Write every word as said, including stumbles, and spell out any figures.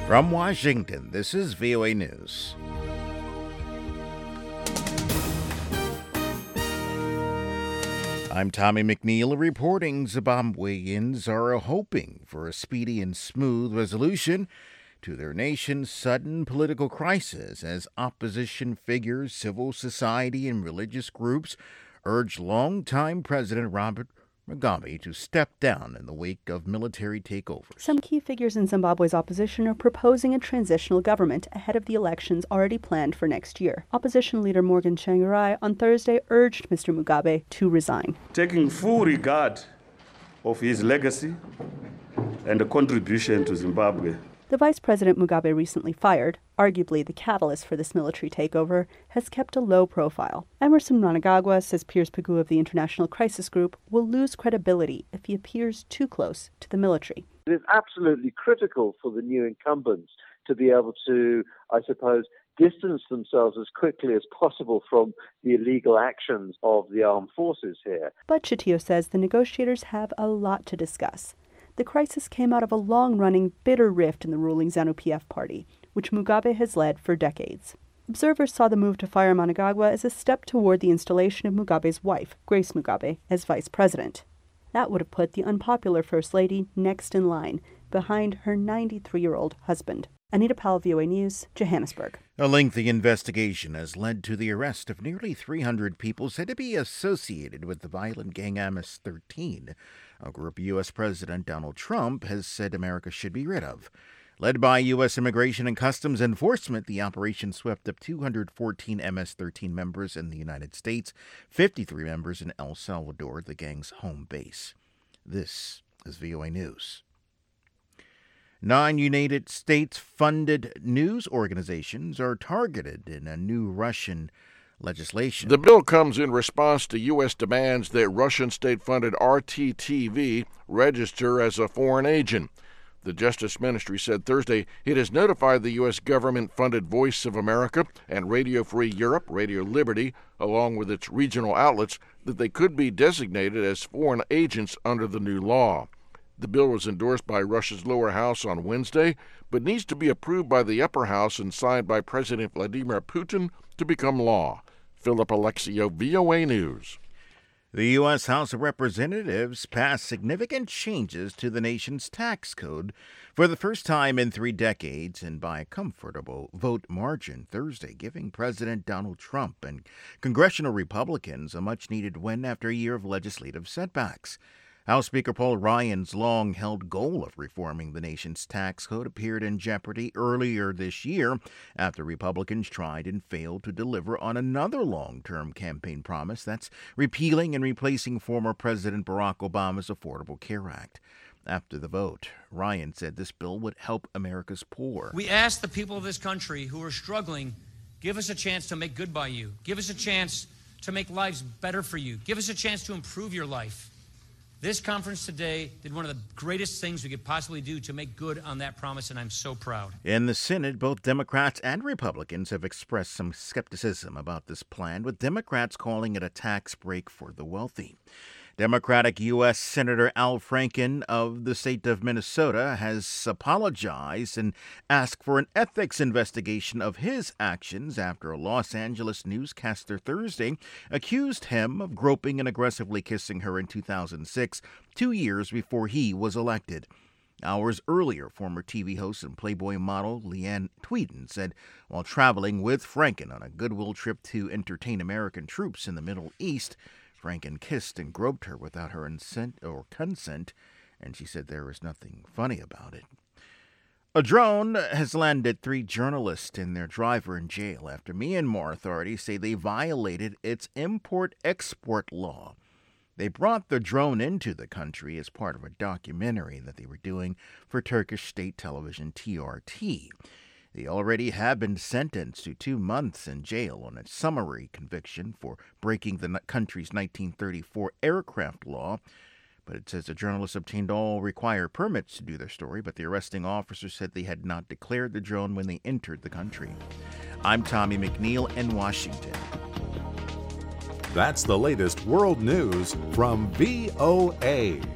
From Washington, this is V O A News. I'm Tommy McNeil reporting Zimbabweans are hoping for a speedy and smooth resolution to their nation's sudden political crisis as opposition figures, civil society, and religious groups urge longtime President Robert Mugabe to step down in the wake of military takeovers. Some key figures in Zimbabwe's opposition are proposing a transitional government ahead of the elections already planned for next year. Opposition leader Morgan Tsvangirai on Thursday urged Mister Mugabe to resign. Taking full regard of his legacy and the contribution to Zimbabwe. The vice president Mugabe recently fired, arguably the catalyst for this military takeover, has kept a low profile. Emerson Mnangagwa says Piers Pagu of the International Crisis Group will lose credibility if he appears too close to the military. It is absolutely critical for the new incumbents to be able to, I suppose, distance themselves as quickly as possible from the illegal actions of the armed forces here. But Chitio says the negotiators have a lot to discuss. The crisis came out of a long-running, bitter rift in the ruling ZANU-P F party, which Mugabe has led for decades. Observers saw the move to fire Mnangagwa as a step toward the installation of Mugabe's wife, Grace Mugabe, as vice president. That would have put the unpopular First Lady next in line, behind her ninety-three-year-old husband. Anita Powell, V O A News, Johannesburg. A lengthy investigation has led to the arrest of nearly three hundred people said to be associated with the violent gang M S thirteen, a group U S. President Donald Trump has said America should be rid of. Led by U S. Immigration and Customs Enforcement, the operation swept up two hundred fourteen M S thirteen members in the United States, fifty-three members in El Salvador, the gang's home base. This is V O A News. Nine United States-funded news organizations are targeted in a new Russian legislation. The bill comes in response to U S demands that Russian state-funded R T T V register as a foreign agent. The Justice Ministry said Thursday it has notified the U S government-funded Voice of America and Radio Free Europe, Radio Liberty, along with its regional outlets, that they could be designated as foreign agents under the new law. The bill was endorsed by Russia's lower house on Wednesday, but needs to be approved by the upper house and signed by President Vladimir Putin to become law. Philip Alexio, V O A News. The U S. House of Representatives passed significant changes to the nation's tax code for the first time in three decades and by a comfortable vote margin Thursday, giving President Donald Trump and congressional Republicans a much-needed win after a year of legislative setbacks. House Speaker Paul Ryan's long-held goal of reforming the nation's tax code appeared in jeopardy earlier this year after Republicans tried and failed to deliver on another long-term campaign promise, that's repealing and replacing former President Barack Obama's Affordable Care Act. After the vote, Ryan said this bill would help America's poor. We ask the people of this country who are struggling, give us a chance to make good by you. Give us a chance to make lives better for you. Give us a chance to improve your life. This conference today did one of the greatest things we could possibly do to make good on that promise, and I'm so proud. In the Senate, both Democrats and Republicans have expressed some skepticism about this plan, with Democrats calling it a tax break for the wealthy. Democratic U S. Senator Al Franken of the state of Minnesota has apologized and asked for an ethics investigation of his actions after a Los Angeles newscaster Thursday accused him of groping and aggressively kissing her in two thousand six, two years before he was elected. Hours earlier, former T V host and Playboy model Leanne Tweeden said while traveling with Franken on a goodwill trip to entertain American troops in the Middle East, Franken kissed and groped her without her consent or consent, and she said there was nothing funny about it. A drone has landed three journalists and their driver in jail after Myanmar authorities say they violated its import-export law. They brought the drone into the country as part of a documentary that they were doing for Turkish state television T R T. They already have been sentenced to two months in jail on a summary conviction for breaking the country's nineteen thirty-four aircraft law. But it says the journalists obtained all required permits to do their story, but the arresting officer said they had not declared the drone when they entered the country. I'm Tommy McNeil in Washington. That's the latest world news from V O A.